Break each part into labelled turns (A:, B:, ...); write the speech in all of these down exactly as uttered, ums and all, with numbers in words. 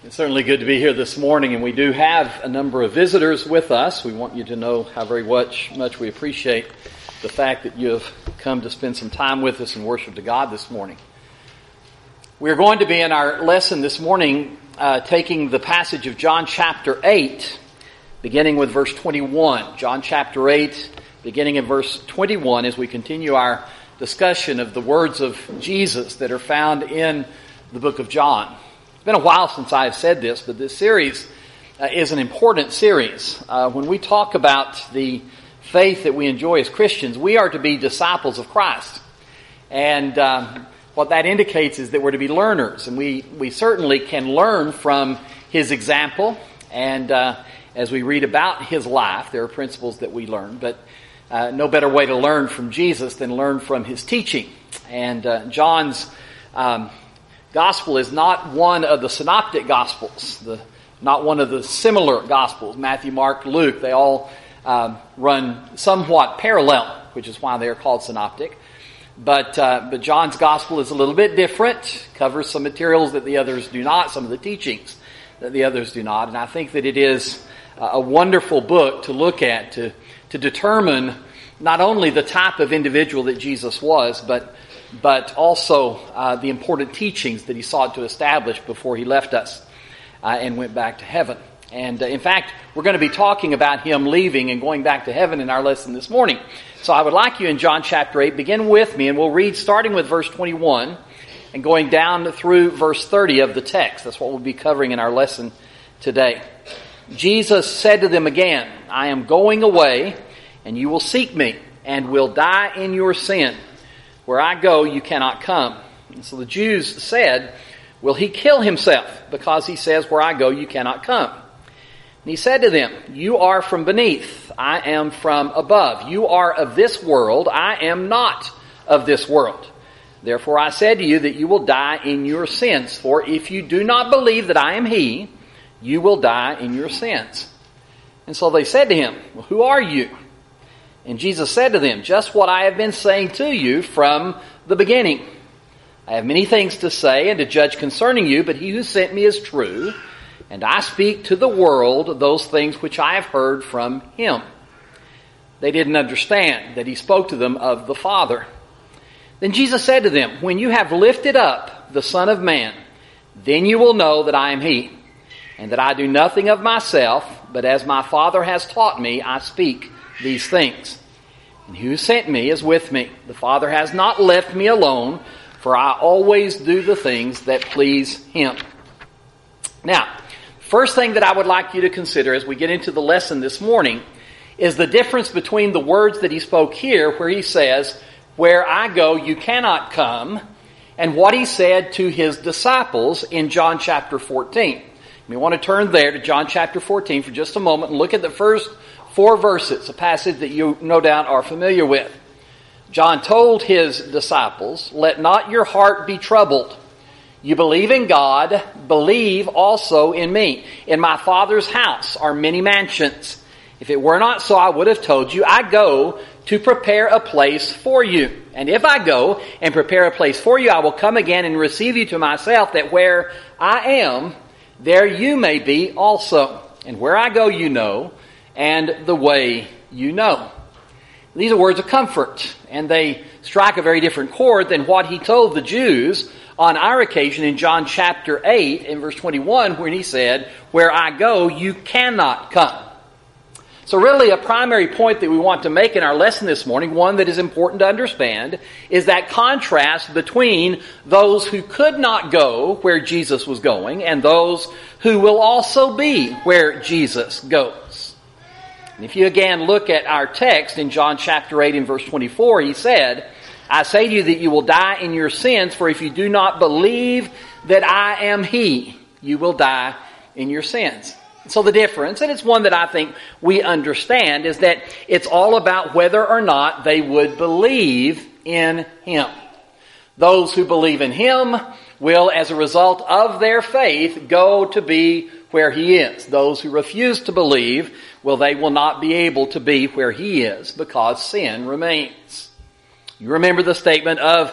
A: It's certainly good to be here this morning, and we do have a number of visitors with us. We want you to know how very much, much we appreciate the fact that you have come to spend some time with us and worship to God this morning. We're going to be in our lesson this morning uh, taking the passage of John chapter eight, beginning with verse twenty-one. John chapter eight, beginning in verse twenty-one, as we continue our discussion of the words of Jesus that are found in the book of John. It's been a while since I've said this, but this series uh, is an important series. Uh, when we talk about the faith that we enjoy as Christians, we are to be disciples of Christ. And uh, what that indicates is that we're to be learners. And we, we certainly can learn from His example. And uh, as we read about His life, there are principles that we learn. But uh, no better way to learn from Jesus than learn from His teaching. And uh, John's Um, Gospel is not one of the synoptic Gospels, the, not one of the similar Gospels. Matthew, Mark, Luke, they all um, run somewhat parallel, which is why they are called synoptic. But uh, but John's Gospel is a little bit different, covers some materials that the others do not, some of the teachings that the others do not. And I think that it is a wonderful book to look at, to, to determine not only the type of individual that Jesus was, but but also uh, the important teachings that He sought to establish before He left us uh, and went back to heaven. And uh, in fact, we're going to be talking about Him leaving and going back to heaven in our lesson this morning. So I would like you in John chapter eight, begin with me, and we'll read starting with verse twenty-one and going down through verse thirty of the text. That's what we'll be covering in our lesson today. Jesus said to them again, "I am going away, and you will seek me, and will die in your sin. Where I go, you cannot come." And so the Jews said, "Will he kill himself? Because he says, where I go, you cannot come." And he said to them, "You are from beneath, I am from above. You are of this world, I am not of this world. Therefore I said to you that you will die in your sins. For if you do not believe that I am He, you will die in your sins." And so they said to Him, "Well, who are you?" And Jesus said to them, "Just what I have been saying to you from the beginning. I have many things to say and to judge concerning you, but He who sent me is true, and I speak to the world those things which I have heard from Him." They didn't understand that He spoke to them of the Father. Then Jesus said to them, "When you have lifted up the Son of Man, then you will know that I am He, and that I do nothing of myself, but as my Father has taught me, I speak these things. And He who sent me is with me. The Father has not left me alone, for I always do the things that please Him." Now, first thing that I would like you to consider as we get into the lesson this morning is the difference between the words that He spoke here, where He says, "Where I go, you cannot come," and what He said to His disciples in John chapter fourteen. We want to turn there to John chapter fourteen for just a moment and look at the first four verses, a passage that you no doubt are familiar with. John told His disciples, "Let not your heart be troubled. You believe in God, believe also in me. In my Father's house are many mansions. If it were not so, I would have told you, I go to prepare a place for you. And if I go and prepare a place for you, I will come again and receive you to myself, that where I am, there you may be also. And where I go, you know, and the way you know." These are words of comfort, and they strike a very different chord than what He told the Jews on our occasion in John chapter eight and verse twenty-one, when He said, "Where I go, you cannot come." So really a primary point that we want to make in our lesson this morning, one that is important to understand, is that contrast between those who could not go where Jesus was going and those who will also be where Jesus goes. And if you again look at our text in John chapter eight and verse twenty-four, He said, "I say to you that you will die in your sins, for if you do not believe that I am He, you will die in your sins." So the difference, and it's one that I think we understand, is that it's all about whether or not they would believe in Him. Those who believe in Him will, as a result of their faith, go to be where He is. Those who refuse to believe, well, they will not be able to be where He is because sin remains. You remember the statement of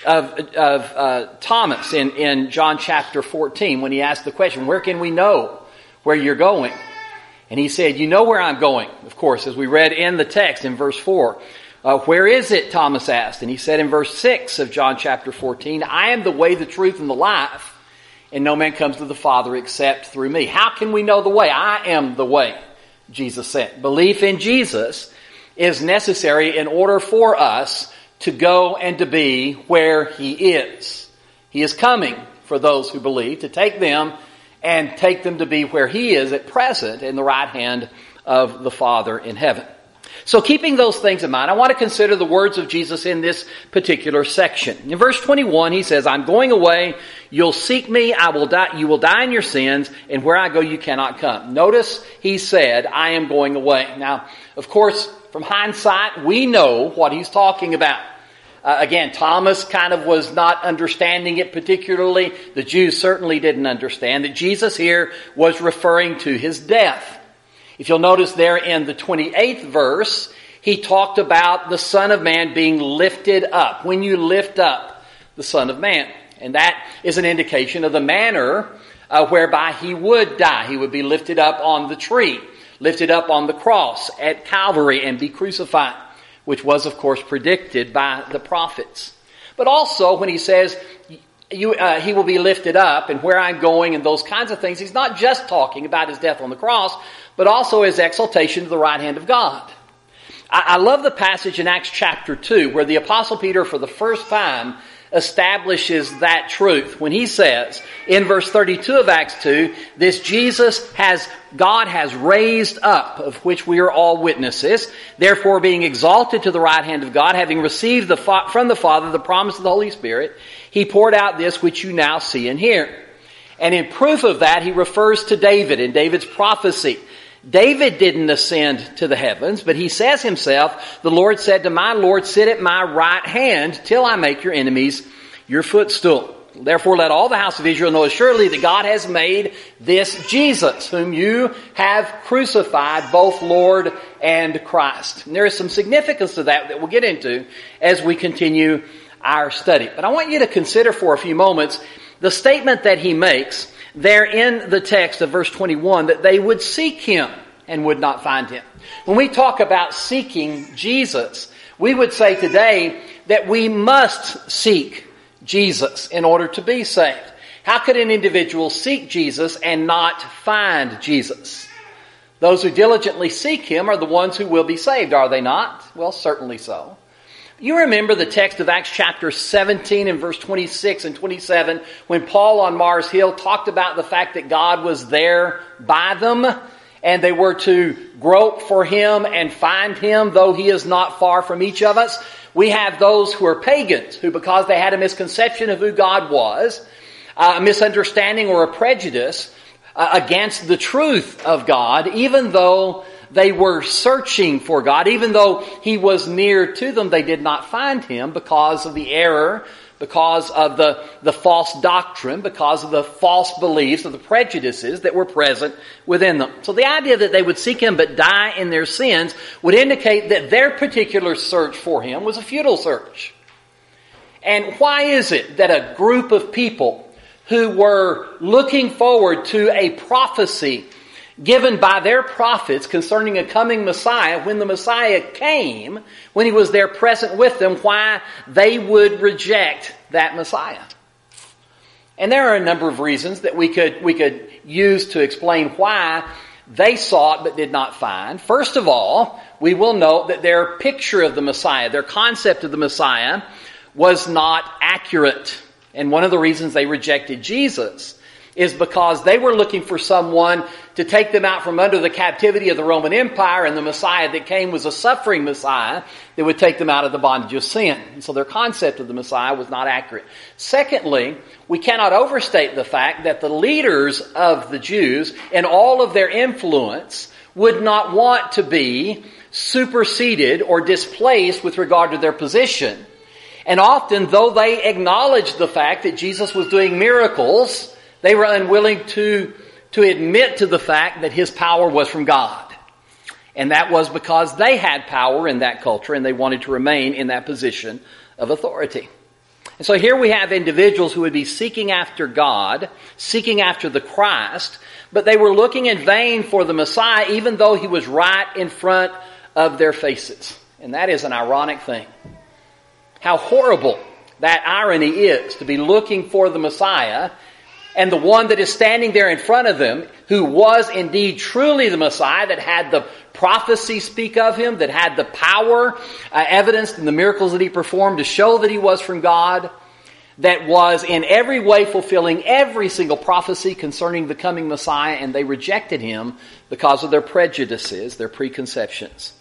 A: of, of uh, Thomas in, in John chapter fourteen when he asked the question, where can we know where you're going? And he said, you know where I'm going, of course, as we read in the text in verse four. Uh, where is it, Thomas asked. And he said in verse six of John chapter fourteen, I am the way, the truth, and the life, and no man comes to the Father except through me. How can we know the way? I am the way, Jesus said. Belief in Jesus is necessary in order for us to go and to be where He is. He is coming for those who believe, to take them and take them to be where He is at present in the right hand of the Father in heaven. So keeping those things in mind, I want to consider the words of Jesus in this particular section. In verse twenty-one, He says, I'm going away, you'll seek me, I will die, you will die in your sins, and where I go you cannot come. Notice He said, I am going away. Now, of course, from hindsight, we know what He's talking about. Uh, again, Thomas kind of was not understanding it particularly. The Jews certainly didn't understand that Jesus here was referring to His death. If you'll notice there in the twenty-eighth verse, He talked about the Son of Man being lifted up. When you lift up the Son of Man. And that is an indication of the manner uh, whereby He would die. He would be lifted up on the tree, lifted up on the cross at Calvary and be crucified, which was, of course, predicted by the prophets. But also, when He says, you, uh, He will be lifted up, and where I'm going, and those kinds of things, He's not just talking about His death on the cross, but also His exaltation to the right hand of God. I, I love the passage in Acts chapter two, where the Apostle Peter, for the first time, establishes that truth when he says in verse thirty-two of Acts two, this Jesus has, God has raised up, of which we are all witnesses, therefore being exalted to the right hand of God, having received the, from the Father the promise of the Holy Spirit, He poured out this which you now see and hear. And in proof of that, He refers to David in David's prophecy. David didn't ascend to the heavens, but he says himself, the Lord said to my Lord, sit at my right hand till I make your enemies your footstool. Therefore let all the house of Israel know assuredly that God has made this Jesus, whom you have crucified, both Lord and Christ. And there is some significance to that that we'll get into as we continue our study. But I want you to consider for a few moments the statement that he makes there in the text of verse twenty-one, that they would seek Him and would not find Him. When we talk about seeking Jesus, we would say today that we must seek Jesus in order to be saved. How could an individual seek Jesus and not find Jesus? Those who diligently seek Him are the ones who will be saved, are they not? Well, certainly so. You remember the text of Acts chapter seventeen and verse twenty-six and twenty-seven when Paul on Mars Hill talked about the fact that God was there by them and they were to grope for Him and find Him, though He is not far from each of us. We have those who are pagans who, because they had a misconception of who God was, a misunderstanding or a prejudice uh, against the truth of God, even though they were searching for God, even though He was near to them, they did not find Him because of the error, because of the, the false doctrine, because of the false beliefs, of the prejudices that were present within them. So the idea that they would seek Him but die in their sins would indicate that their particular search for Him was a futile search. And why is it that a group of people who were looking forward to a prophecy given by their prophets concerning a coming Messiah, when the Messiah came, when He was there present with them, why they would reject that Messiah? And there are a number of reasons that we could we could use to explain why they sought but did not find. First of all, we will note that their picture of the Messiah, their concept of the Messiah, was not accurate. And one of the reasons they rejected Jesus is because they were looking for someone to take them out from under the captivity of the Roman Empire, and the Messiah that came was a suffering Messiah that would take them out of the bondage of sin. And so their concept of the Messiah was not accurate. Secondly, we cannot overstate the fact that the leaders of the Jews and all of their influence would not want to be superseded or displaced with regard to their position. And often, though they acknowledged the fact that Jesus was doing miracles, they were unwilling to, to admit to the fact that His power was from God. And that was because they had power in that culture and they wanted to remain in that position of authority. And so here we have individuals who would be seeking after God, seeking after the Christ, but they were looking in vain for the Messiah, even though he was right in front of their faces. And that is an ironic thing. How horrible that irony is, to be looking for the Messiah, and the one that is standing there in front of them, who was indeed truly the Messiah, that had the prophecy speak of him, that had the power uh, evidenced in the miracles that he performed to show that he was from God, that was in every way fulfilling every single prophecy concerning the coming Messiah, and they rejected him because of their prejudices, their preconceptions.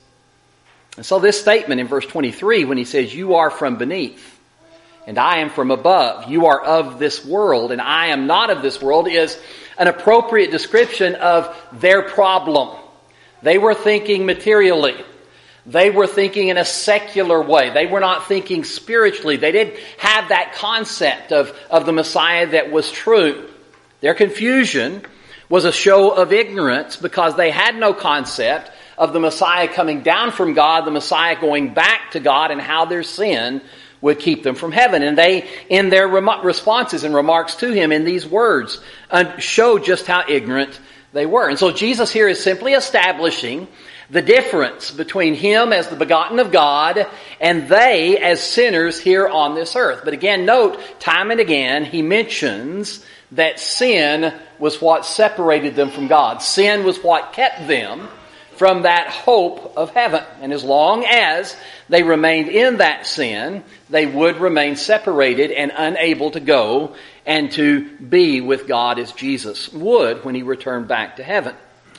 A: And so this statement in verse twenty-three, when he says, "You are from beneath, and I am from above. You are of this world, and I am not of this world," is an appropriate description of their problem. They were thinking materially. They were thinking in a secular way. They were not thinking spiritually. They didn't have that concept of, of the Messiah that was true. Their confusion was a show of ignorance because they had no concept of the Messiah coming down from God, the Messiah going back to God, and how their sin would keep them from heaven. And they, in their rem- responses and remarks to him in these words, uh, show just how ignorant they were. And so Jesus here is simply establishing the difference between him as the begotten of God and they as sinners here on this earth. But again, note, time and again, he mentions that sin was what separated them from God. Sin was what kept them from that hope of heaven. And as long as they remained in that sin, they would remain separated and unable to go and to be with God as Jesus would when he returned back to heaven.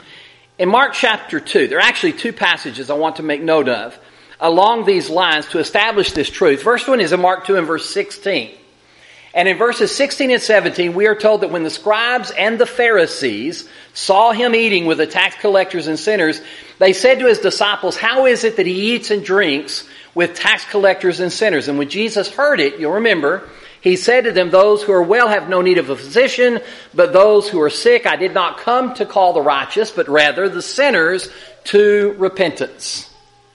A: In Mark chapter two, there are actually two passages I want to make note of along these lines to establish this truth. First one is in Mark two and verse sixteen. And in verses sixteen and seventeen, we are told that when the scribes and the Pharisees saw him eating with the tax collectors and sinners, they said to his disciples, "How is it that he eats and drinks with tax collectors and sinners?" And when Jesus heard it, you'll remember, he said to them, "Those who are well have no need of a physician, but those who are sick. I did not come to call the righteous, but rather the sinners to repentance."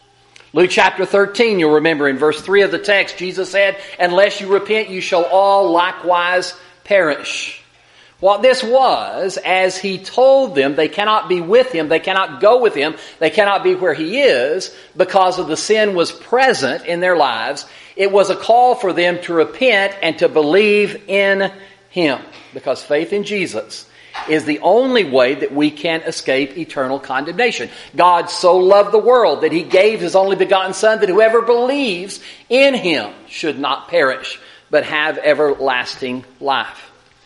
A: Luke chapter thirteen, you'll remember in verse three of the text, Jesus said, "Unless you repent, you shall all likewise perish." What this was, as he told them they cannot be with him, they cannot go with him, they cannot be where he is because of the sin was present in their lives. It was a call for them to repent and to believe in him, because faith in Jesus is the only way that we can escape eternal condemnation. God so loved the world that he gave his only begotten Son, that whoever believes in him should not perish, but have everlasting life.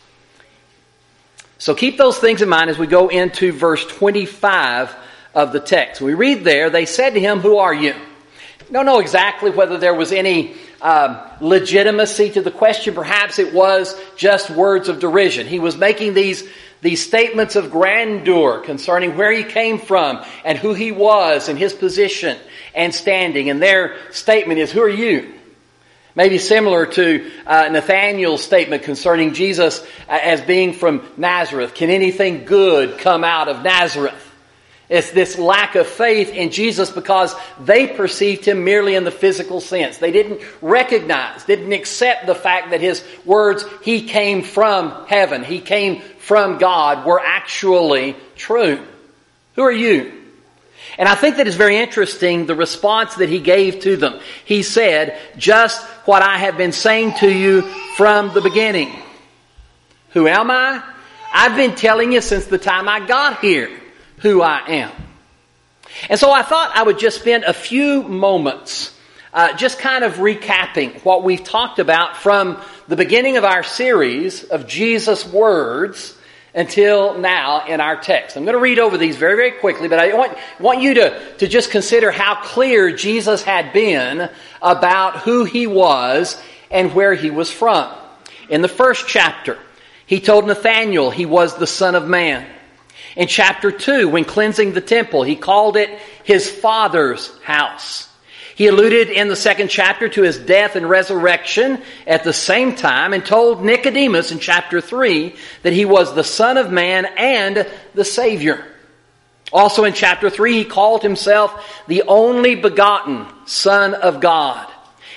A: So keep those things in mind as we go into verse twenty-five of the text. We read there, "They said to him, 'Who are you?'" Don't know exactly whether there was any um, legitimacy to the question. Perhaps it was just words of derision. He was making these These statements of grandeur concerning where he came from and who he was and his position and standing. And their statement is, "Who are you?" Maybe similar to uh, Nathanael's statement concerning Jesus uh, as being from Nazareth. Can anything good come out of Nazareth? It's this lack of faith in Jesus because they perceived him merely in the physical sense. They didn't recognize, didn't accept the fact that his words, "He came from heaven, he came from God," were actually true. Who are you? And I think that is very interesting, the response that he gave to them. He said, "Just what I have been saying to you from the beginning." Who am I? I've been telling you since the time I got here who I am. And so I thought I would just spend a few moments uh, just kind of recapping what we've talked about from the beginning of our series of Jesus' words until now in our text. I'm going to read over these very, very quickly, but I want, want you to, to just consider how clear Jesus had been about who he was and where he was from. In the first chapter, he told Nathanael he was the Son of Man. In chapter two, when cleansing the temple, he called it his Father's house. He alluded in the second chapter to his death and resurrection at the same time and told Nicodemus in chapter three that he was the Son of Man and the Savior. Also in chapter three, he called himself the only begotten Son of God.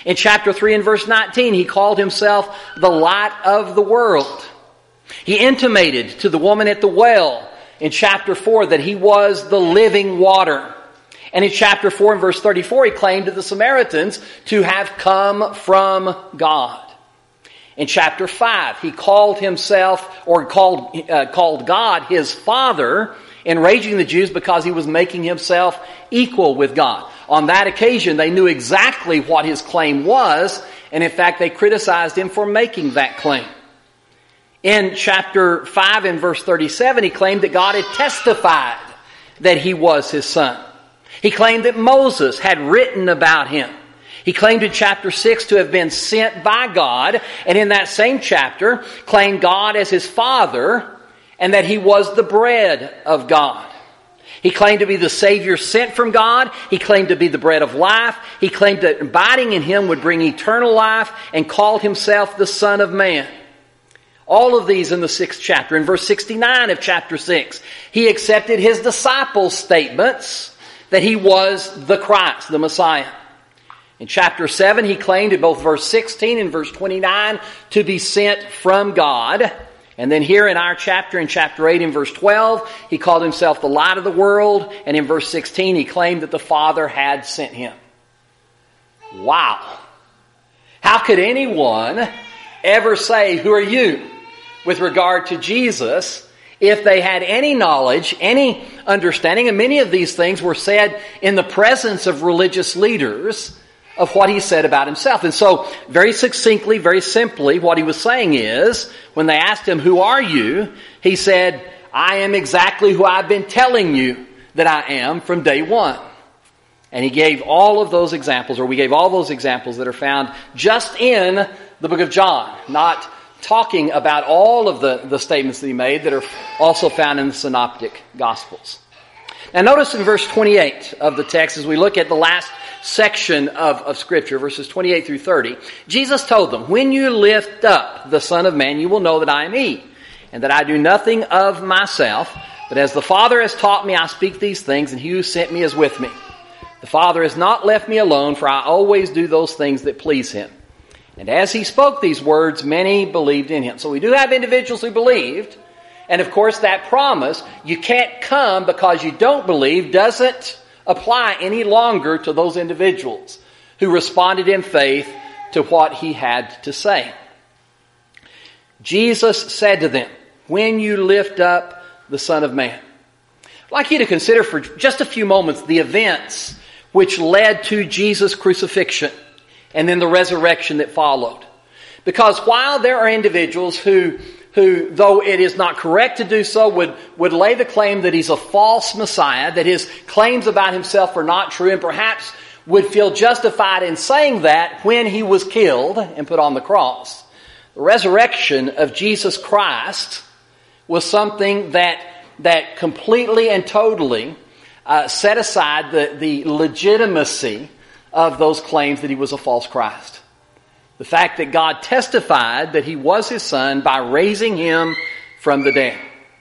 A: In chapter three and verse nineteen, he called himself the light of the world. He intimated to the woman at the well in chapter four that he was the living water. And in chapter four and verse thirty-four, he claimed to the Samaritans to have come from God. In chapter five, he called himself, or called, uh, called God his Father, enraging the Jews because he was making himself equal with God. On that occasion, they knew exactly what his claim was, and in fact, they criticized him for making that claim. In chapter five and verse thirty-seven, he claimed that God had testified that he was his son. He claimed that Moses had written about him. He claimed in chapter six to have been sent by God, and in that same chapter claimed God as his Father and that he was the bread of God. He claimed to be the Savior sent from God. He claimed to be the bread of life. He claimed that abiding in him would bring eternal life, and called himself the Son of Man. All of these in the sixth chapter. In verse sixty-nine of chapter six, he accepted his disciples' statements that he was the Christ, the Messiah. In chapter seven, he claimed in both verse sixteen and verse twenty-nine to be sent from God. And then here in our chapter, in chapter eight and verse twelve, he called himself the light of the world. And in verse sixteen, he claimed that the Father had sent him. Wow. How could anyone ever say, "Who are you?" with regard to Jesus, if they had any knowledge, any understanding? And many of these things were said in the presence of religious leaders of what he said about himself. And so, very succinctly, very simply, what he was saying is, when they asked him, "Who are you?" he said, "I am exactly who I've been telling you that I am from day one." And he gave all of those examples, or we gave all those examples that are found just in the book of John, not talking about all of the, the statements that he made that are also found in the Synoptic Gospels. Now notice in verse twenty-eight of the text, as we look at the last section of, of Scripture, verses twenty-eight through thirty, Jesus told them, "When you lift up the Son of Man, you will know that I am He, and that I do nothing of myself, but as the Father has taught me, I speak these things, and He who sent me is with me. The Father has not left me alone, for I always do those things that please Him." And as he spoke these words, many believed in him. So we do have individuals who believed. And of course that promise, you can't come because you don't believe, doesn't apply any longer to those individuals who responded in faith to what he had to say. Jesus said to them, "When you lift up the Son of Man." I'd like you to consider for just a few moments the events which led to Jesus' crucifixion and then the resurrection that followed. Because while there are individuals who, who though it is not correct to do so, would, would lay the claim that he's a false Messiah, that his claims about himself are not true, and perhaps would feel justified in saying that when he was killed and put on the cross, the resurrection of Jesus Christ was something that, that completely and totally uh, set aside the, the legitimacy of those claims that he was a false Christ. The fact that God testified that he was his Son by raising him from the dead.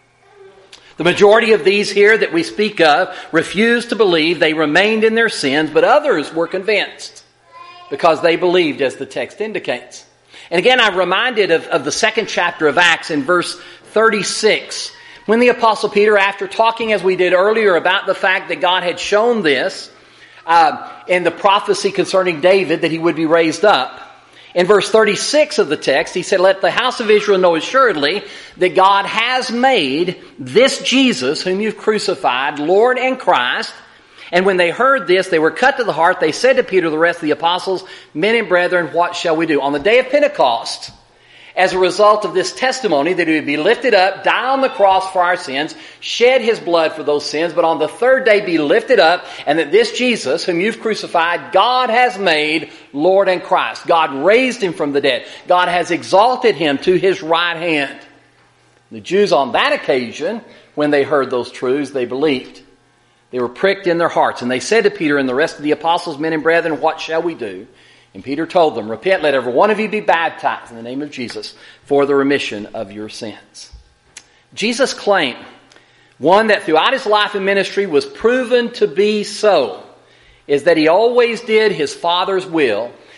A: The majority of these here that we speak of refused to believe. They remained in their sins, but others were convinced because they believed, as the text indicates. And again, I'm reminded of, of the second chapter of Acts in verse thirty-six, when the Apostle Peter, after talking as we did earlier about the fact that God had shown this uh, in the prophecy concerning David, that he would be raised up, in verse thirty-six of the text, he said, "Let the house of Israel know assuredly that God has made this Jesus, whom you've crucified, Lord and Christ." And when they heard this, they were cut to the heart. They said to Peter, the rest of the apostles, "Men and brethren, what shall we do?" On the day of Pentecost, as a result of this testimony that he would be lifted up, die on the cross for our sins, shed his blood for those sins, but on the third day be lifted up, and that this Jesus, whom you've crucified, God has made Lord and Christ. God raised him from the dead. God has exalted him to his right hand. The Jews on that occasion, when they heard those truths, they believed. They were pricked in their hearts, and they said to Peter and the rest of the apostles, "Men and brethren, what shall we do?" And Peter told them, "Repent, let every one of you be baptized in the name of Jesus for the remission of your sins." Jesus' claim, one that throughout his life and ministry was proven to be so, is that he always did his Father's will.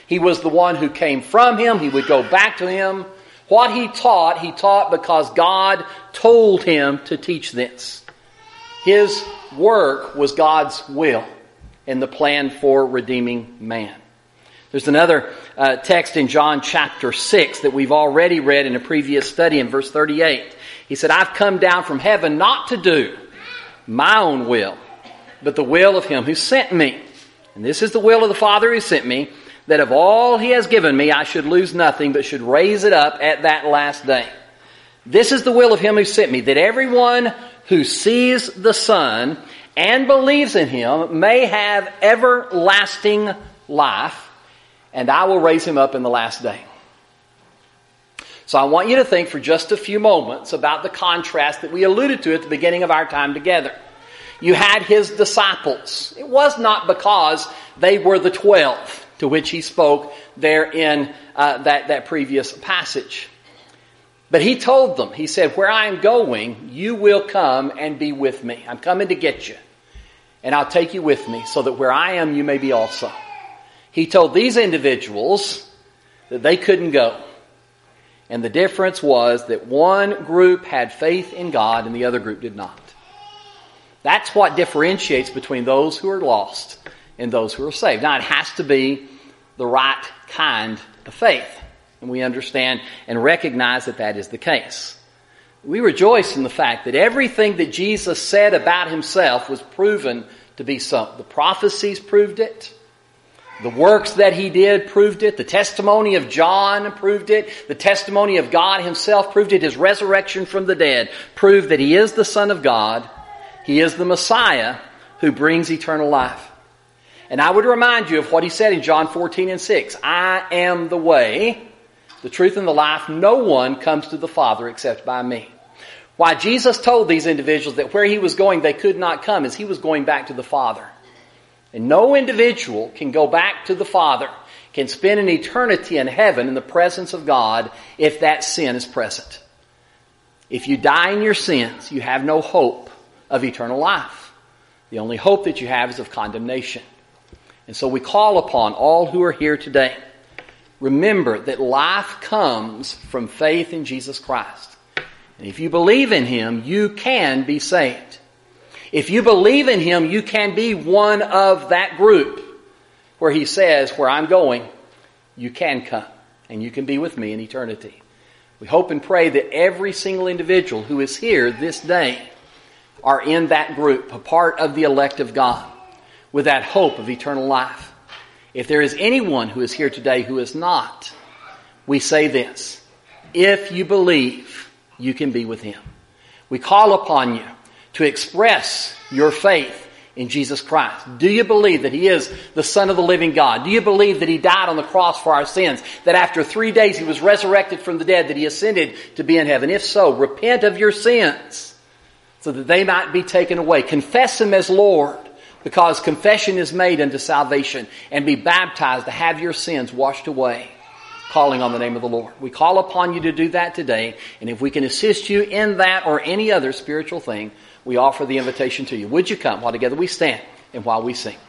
A: He was the one who came from him. He would go back to him. What he taught, he taught because God told him to teach this. His work was God's will in the plan for redeeming man. There's another uh, text in John chapter six that we've already read in a previous study in verse thirty-eight. He said, I've come down from heaven not to do my own will, but the will of him who sent me. And this is the will of the Father who sent me, that of all he has given me I should lose nothing, but should raise it up at that last day. This is the will of him who sent me, that everyone who sees the Son and believes in him may have everlasting life, and I will raise him up in the last day. So I want you to think for just a few moments about the contrast that we alluded to at the beginning of our time together. You had his disciples. It was not because they were the twelve to which he spoke there in uh, that, that previous passage. But he told them, he said, where I am going, you will come and be with me. I'm coming to get you. And I'll take you with me so that where I am, you may be also. He told these individuals that they couldn't go. And the difference was that one group had faith in God and the other group did not. That's what differentiates between those who are lost and those who are saved. Now, it has to be the right kind of faith. And we understand and recognize that that is the case. We rejoice in the fact that everything that Jesus said about himself was proven to be so. The prophecies proved it. The works that he did proved it. The testimony of John proved it. The testimony of God himself proved it. His resurrection from the dead proved that he is the Son of God. He is the Messiah who brings eternal life. And I would remind you of what he said in John fourteen and six. I am the way, the truth, and the life. No one comes to the Father except by me. Why Jesus told these individuals that where he was going they could not come is he was going back to the Father. And no individual can go back to the Father, can spend an eternity in heaven in the presence of God if that sin is present. If you die in your sins, you have no hope of eternal life. The only hope that you have is of condemnation. And so we call upon all who are here today. Remember that life comes from faith in Jesus Christ. And if you believe in him, you can be saved. If you believe in him, you can be one of that group where he says, where I'm going, you can come and you can be with me in eternity. We hope and pray that every single individual who is here this day are in that group, a part of the elect of God, with that hope of eternal life. If there is anyone who is here today who is not, we say this: if you believe, you can be with him. We call upon you to express your faith in Jesus Christ. Do you believe that he is the Son of the living God? Do you believe that he died on the cross for our sins? That after three days he was resurrected from the dead? That he ascended to be in heaven? If so, repent of your sins so that they might be taken away. Confess him as Lord, because confession is made unto salvation, and be baptized to have your sins washed away, calling on the name of the Lord. We call upon you to do that today, and if we can assist you in that or any other spiritual thing, we offer the invitation to you. Would you come while together we stand and while we sing?